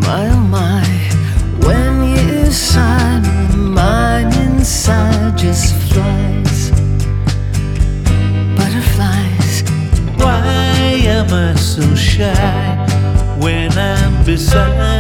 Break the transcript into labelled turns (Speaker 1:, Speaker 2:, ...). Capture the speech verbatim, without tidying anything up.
Speaker 1: My oh my, when you sigh, my mind inside just flies. Butterflies.
Speaker 2: Why am I so shy when I'm beside